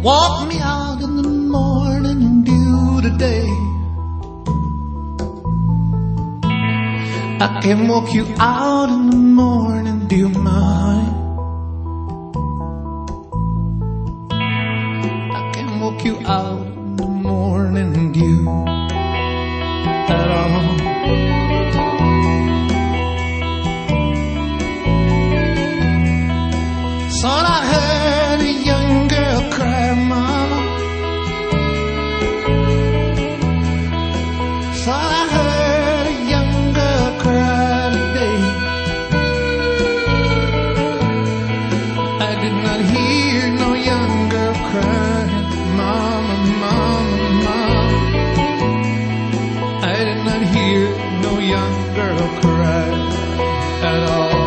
walk me out in the morning dew today. I can walk you out in the morning dew, mine. I can walk you out in the morning dew at all. Son, I heard a young girl cry, mama. Son, I heard a young girl cry today. I did not hear no young girl cry, mama, mama, mama. I did not hear no young girl cry at all.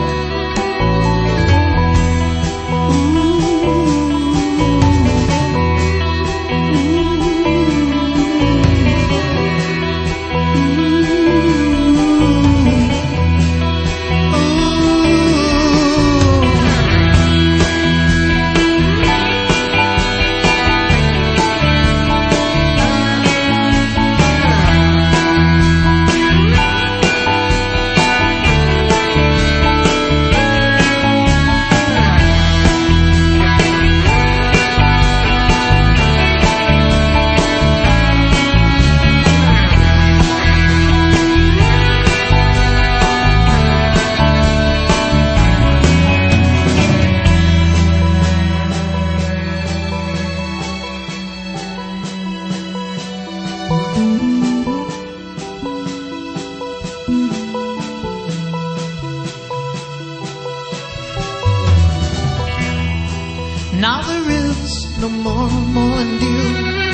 Now there is no more morning dew.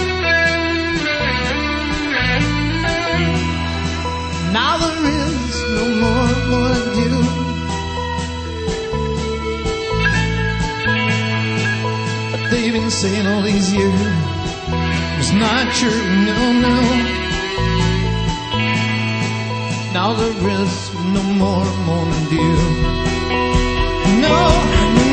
Now there is no more morning dew. But they've been saying all these years it's not true, no, no. Now there is no more morning dew. No, no.